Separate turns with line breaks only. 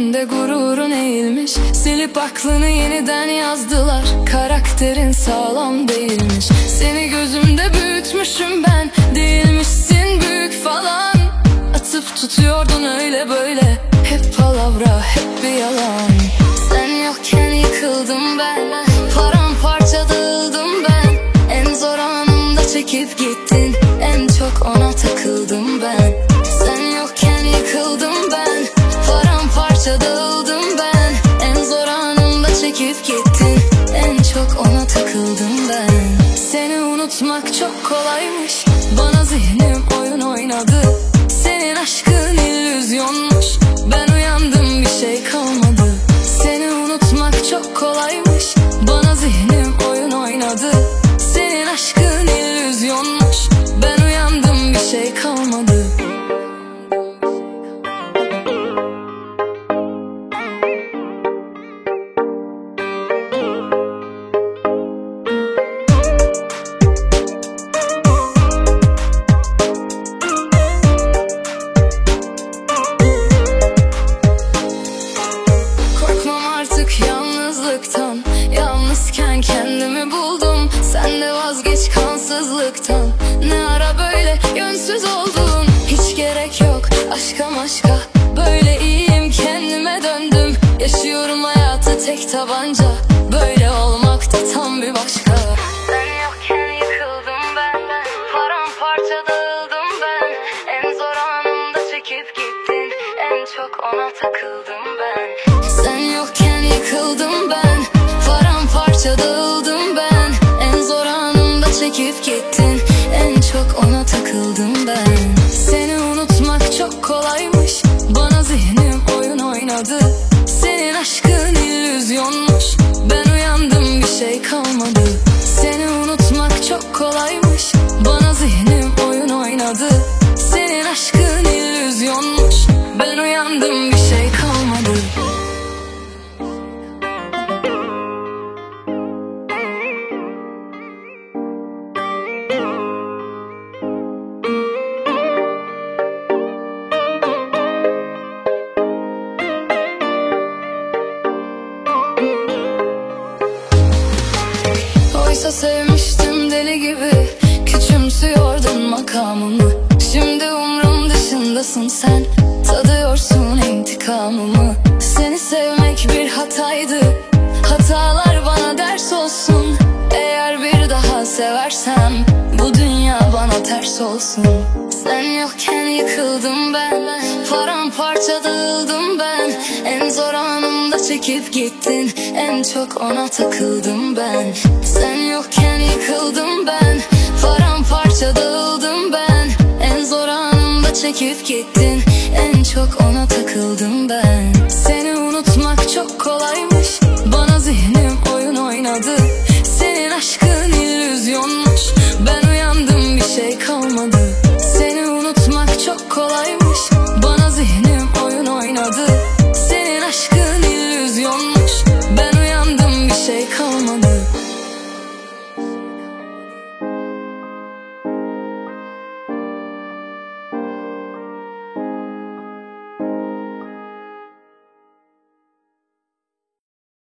önünde gururun eğilmiş. Silip aklını yeniden yazdılar, karakterin sağlam değilmiş. Seni gözümde büyütmüşüm ben, değilmişsin büyük falan. Atıp tutuyordun öyle böyle, hep palavra hep bir yalan. Sen yokken yıkıldım ben, paramparça dağıldım ben. En zor anımda çekip gittin, en çok ona takıldım ben. Sen yokken yıkıldım ben, paramparça dağıldım ben. En zor anımda çekip gittin, en çok ona takıldım ben. Seni unutmak çok kolaymış, bana zihnim oyun oynadı. Senin aşkın illüzyonmuş, ben uyandım bir şey kalmadı. Seni unutmak çok kolaymış, bana zihnim oyun oynadı. Senin aşkın illüzyonmuş, ben uyandım bir şey kalmadı. Yalnızlıktan, yalnızken kendimi buldum. Sen de vazgeç kansızlıktan. Ne ara böyle yönsüz oldun? Hiç gerek yok aşka maşka, böyle iyiyim kendime döndüm. Yaşıyorum hayatı tek tabanca, böyle olmak da tam bir başka. Sen yokken yıkıldım ben, paramparça dağıldım ben. En zor anımda çekip gittin, en çok ona takıldım ben. Sen yokken yıkıldım ben, paramparça dağıldım ben. En zor anımda çekip gittin, en çok ona takıldım ben. Seni unutmak çok kolaymış, bana zihnim oyun oynadı. Senin aşkın illüzyonmuş, ben uyandım bir şey kalmadı. Seni unutmak çok kolaymış, bana zihnim oyun oynadı. Senin aşkın illüzyonmuş, ben uyandım bir şey kalmadı. Oysa sevmiştim deli gibi, küçümsüyordun makamımı. Şimdi umrum dışındasın sen, tadıyorsun intikamımı. Seni sevmek bir hataydı, hatalar bana ders olsun. Eğer bir daha seversem, bu dünya bana ters olsun. Sen yokken yıkıldım ben, paramparça dağıldım ben. En zor anımda çekip gittin, en çok ona takıldım ben. Sen yokken yıkıldım ben, paramparça dağıldım ben. En zor anımda çekip gittin, en çok ona takıldım ben. Seni unutmak çok kolay mı?